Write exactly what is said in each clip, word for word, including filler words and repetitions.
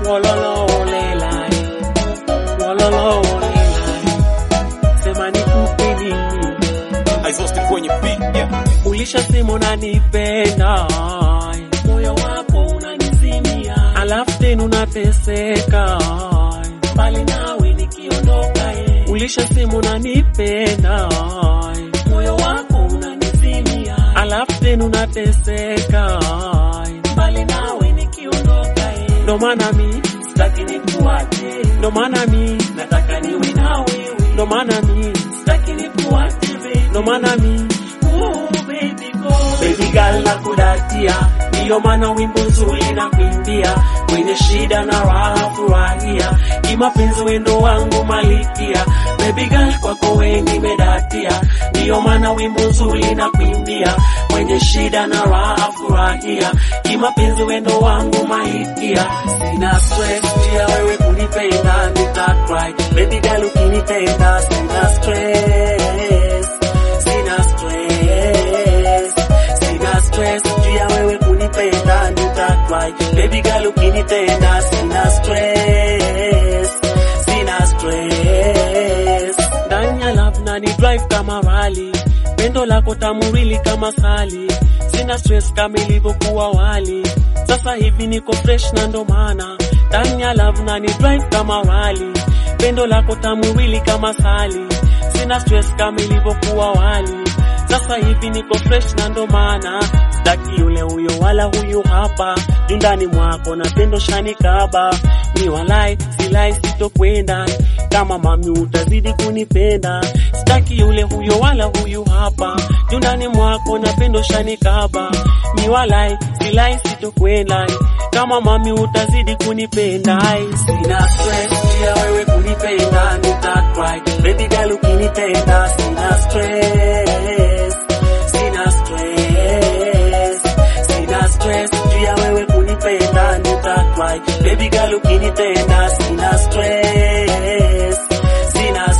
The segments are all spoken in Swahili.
Wololo olela, wololo olela, sema nikupe nini? Aizosti kwenye beat, yeah. Ulisha sema unanipenda, moyo wako unanizimia, alafu tena unateseka, bali nawe nikiondoka. Ulisha sema unanipenda, moyo wako unanizimia, alafu tena unateseka, bali nawe nikiondoka. Ndo maana mi sitaki nikuache, ndo maana mi nataka niwe na wewe, ndo maana mi sitaki nikuache, ndo maana mi oh baby go, baby girl nakudatia, ndiyo maana wimbo nzuri na kuimbia, kwenye shida na raha furahia, kimapenzi wendo wangu malikia, baby girl kwako wengi medatia, ndiyo maana wimbo nzuri na kuimbia, kwenye shida na raha furahia, kimapenzi wendo wangu malikia. Sina stress ya wewe kunipenda, nitacry baby girl ukinipenda, sina stress, sina stress, sina stress ya wewe kunipenda, nitacry baby girl ukinipenda, sina stress, sina stress. Ndani ya love na ni drive kama rally, pendo lako tamu really kama sali, sina stress kama ilivyokuwa wali, sasa hivi niko fresh na ndo maana ndani ya love na ni drive kama rally, pendo lako tamu really kama sali, sina stress kama ilivyokuwa wali, sasa hivi niko fresh na ndo maana sitaki yule huyo wala huyu hapa, ndani mwako na pendo shanikaba, ni walai silai sitokwenda, kama mami utazidi kunipenda, sitaki yule huyo wala huyu hapa, ndani mwako na pendo shanikaba, ni walai silai sitokwenda, kama mami utazidi kunipenda. Sina stress ya wewe kunipenda, nitacry baby girl ukinipenda, sina stress, sina stress, sina stress ya wewe kunipenda, nitacry baby girl ukinipenda, sina stress, sina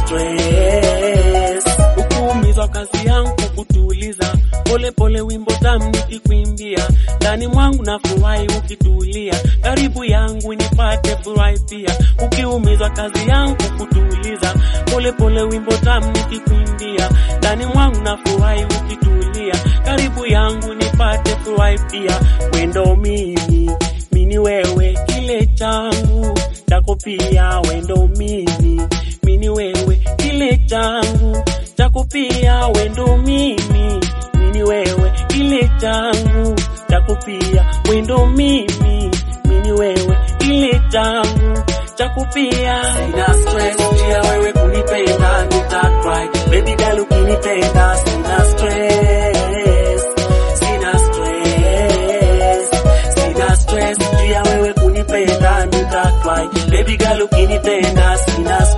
stress. Ukuumizwa kazi yangu kutuliza, pole pole wimbo tamu nikikuimbia, ndani mwangu na furahi ukitulia, karibu yangu nipate furahi pia. Ukiumizwa kazi yangu kutuliza, pole pole wimbo tamu nikikuimbia, ndani mwangu na furahi ukitulia, karibu yangu nipate furahi pia. Wendo mimi, mini wewe kile changu chako pia, wendo mimi, mini wewe kile changu chako pia, wendo mimi, mini wewe kile changu chako pia, wendo mimi, mini wewe kile changu chako pia. Sina stress ya wewe kunipenda, nitacry baby girl ukinipenda, sina stress, sina stress, sina stress ya wewe kunipenda, nitacry baby girl ukinipenda, sina stress.